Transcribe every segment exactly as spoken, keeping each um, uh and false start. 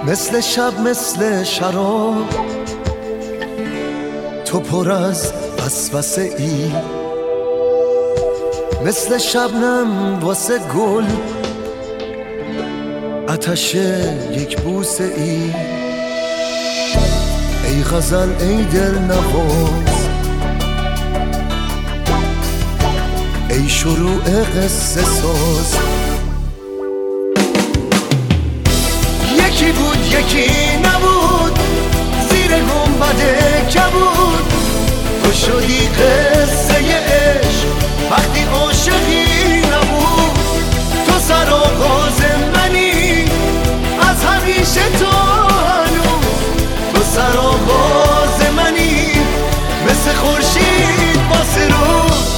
مثل شب مثل شراب تو پر از وسوسه ای، مثل شبنم واسه گل آتش یک بوسه ای. ای غزل ای دل نواز، ای شروع قصه ساز. یکی بود یکی نبود، زیر گنبد کبود تو شدی قصه عشق وقتی عاشقی نبود. تو سرآغاز منی از همیشه تا هنوز، تو سرآغاز منی مثل خورشید واسه روز.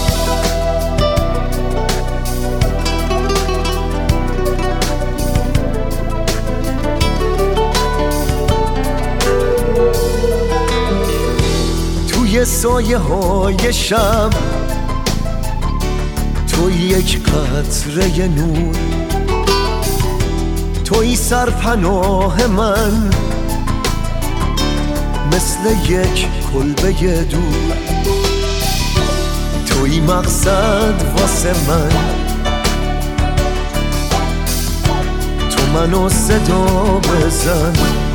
توی سایه های شب تو یک قطره نور، توی سرپناه من مثل یک کلبه دور. توی مقصد واسه من، تو منو صدا بزن.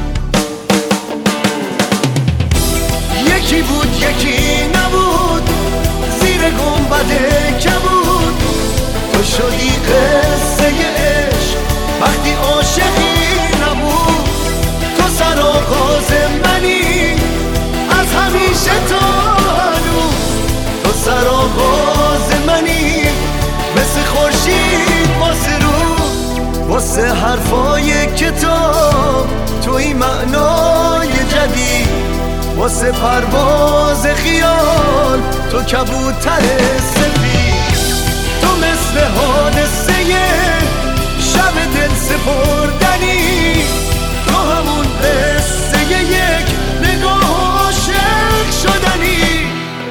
یکی بود یکی نبود، زیر گنبد کبود تو شدی قصه عشق وقتی عاشقی نبود. تو سرآغاز منی از همیشه تا هنوز، تو سرآغاز منی مثل خورشید واسه روز. واسه حرفای کتاب توی معنای جدید، واسه پرواز خیال تو کبوتر سفید. تو مثل حادثه شب دل سپردنی، تو همون قصه یک نگاه عاشق شدنی.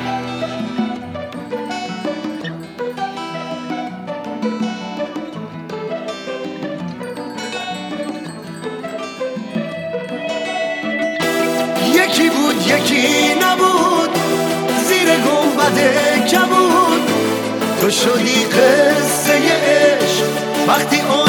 یکی بود یکی نبود، زیر گنبد کبود تو شدی قصه عشق وقتی